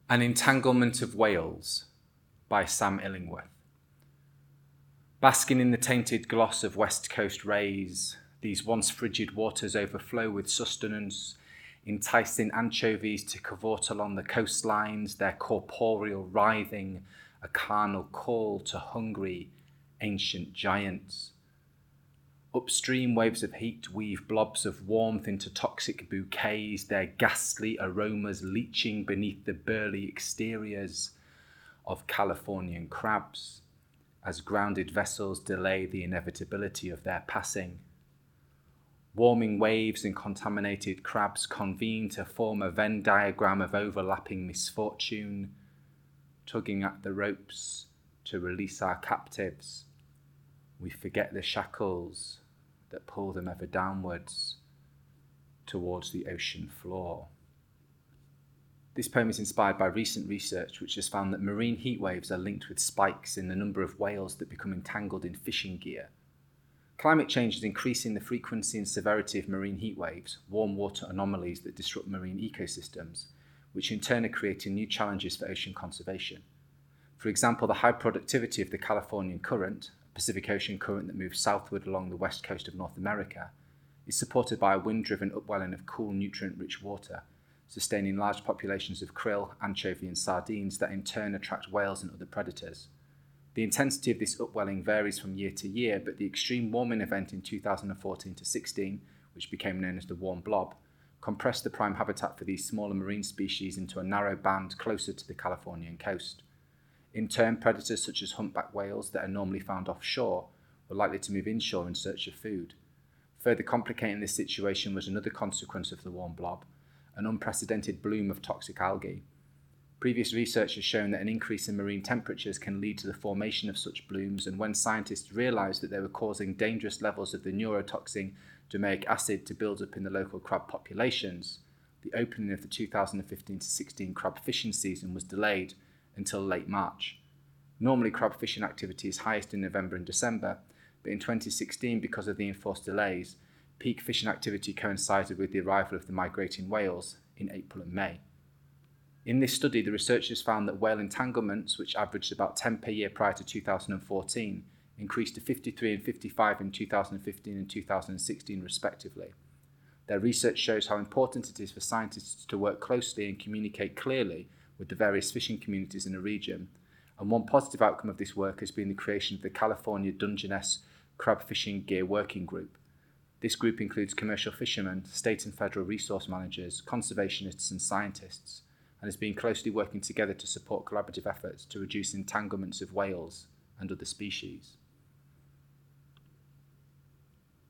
An Entanglement of Whales by Sam Illingworth. Basking in the tainted gloss of west coast rays, these once frigid waters overflow with sustenance, enticing anchovies to cavort along the coastlines, their corporeal writhing a carnal call to hungry, ancient giants. Upstream waves of heat weave blobs of warmth into toxic bouquets, their ghastly aromas leaching beneath the burly exteriors of Californian crabs, as grounded vessels delay the inevitability of their passing. Warming waves and contaminated crabs convene to form a Venn diagram of overlapping misfortune, tugging at the ropes to release our captives. We forget the shackles that pull them ever downwards towards the ocean floor. This poem is inspired by recent research which has found that marine heat waves are linked with spikes in the number of whales that become entangled in fishing gear. Climate change is increasing the frequency and severity of marine heat waves, warm water anomalies that disrupt marine ecosystems, which in turn are creating new challenges for ocean conservation. For example, the high productivity of the Californian current, a Pacific Ocean current that moves southward along the west coast of North America, is supported by a wind-driven upwelling of cool, nutrient-rich water, sustaining large populations of krill, anchovy and sardines that in turn attract whales and other predators. The intensity of this upwelling varies from year to year, but the extreme warming event in 2014-16, which became known as the Warm Blob, compressed the prime habitat for these smaller marine species into a narrow band closer to the Californian coast. In turn, predators such as humpback whales that are normally found offshore were likely to move inshore in search of food. Further complicating this situation was another consequence of the Warm Blob, an unprecedented bloom of toxic algae. Previous research has shown that an increase in marine temperatures can lead to the formation of such blooms, and when scientists realised that they were causing dangerous levels of the neurotoxin domain acid to build up in the local crab populations, the opening of the 2015-16 crab fishing season was delayed until late March. Normally, crab fishing activity is highest in November and December, but in 2016, because of the enforced delays, peak fishing activity coincided with the arrival of the migrating whales in April and May. In this study, the researchers found that whale entanglements, which averaged about 10 per year prior to 2014, increased to 53 and 55 in 2015 and 2016 respectively. Their research shows how important it is for scientists to work closely and communicate clearly with the various fishing communities in the region, and one positive outcome of this work has been the creation of the California Dungeness Crab Fishing Gear Working Group. This group includes commercial fishermen, state and federal resource managers, conservationists and scientists, and has been closely working together to support collaborative efforts to reduce entanglements of whales and other species.